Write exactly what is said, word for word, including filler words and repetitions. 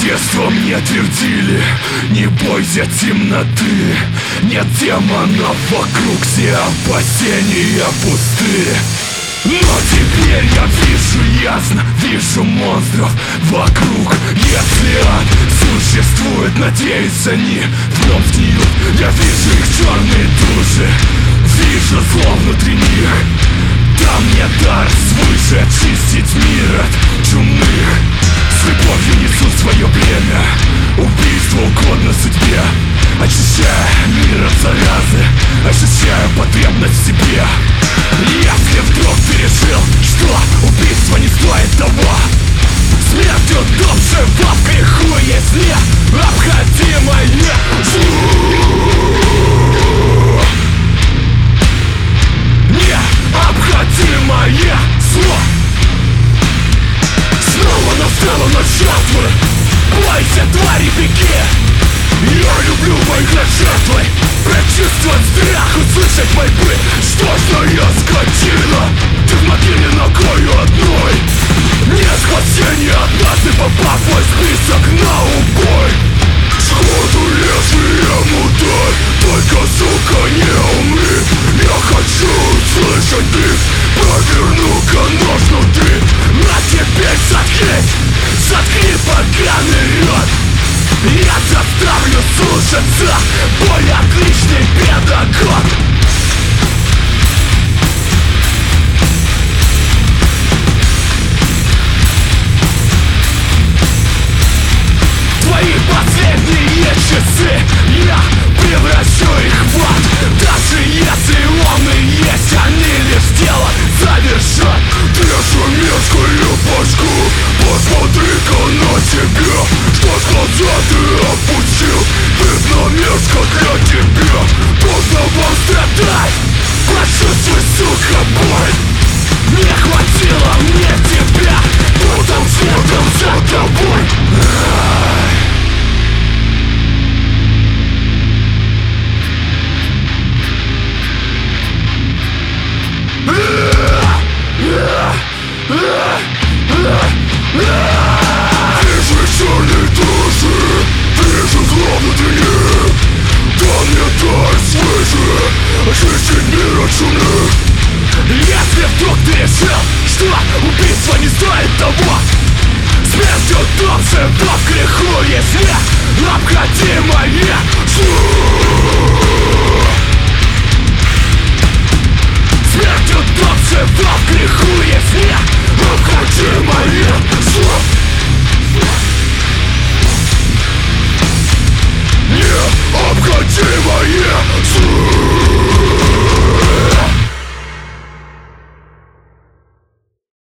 детства мне твердили: не бойся темноты, нет демонов вокруг, все опасения пусты. Но теперь я вижу ясно, вижу монстров вокруг. Если ад существует, надеюсь, они в нем сгниют. Я вижу их черные души, вижу зло внутри них. Там мне дар свыше очистить мир от чумных. С любовью несу свое бремя, убийство угодно судьбе. Очищая мир от заразы, ощущаю потребность в себе. Если вдруг ты решил, что убийство не стоит того, смертью душ жива в греху, если обходимое необходимое зло. Снова настало на жертвы, бойся, твари, беги. Я люблю моих над жертвой, прочувствовать страх, услышать мольбы. Что ж, я скотина, ты в могиле ногою одной. Нет спасения, однажды попав в мой список на убой. Сходу лезвием ударь, только, сука, не умри. Я хочу услышать крик, проверну-ка нож внутри. А теперь заткнись, заткни поганый рот. Я заставлю слушаться, боль отличный педагог. Твои последние часы я превращу их в ад. Даже если он и есть, они лишь дело завершат. Трешу мерзкую башку, посмотри-ка на себя. Что ж глаза ты опустил, видно мерзко для тебя. Поздно вам страдать, почувствуй, сука, боль. Не хватило мне тебя, потом следом за тобой. Вижу черные души, вижу зло внутри. Да мне дай свыше очистить мир от шумных. Если вдруг ты решил, что убийство не стоит того, смертью душ жива в греху, если обходимое зло.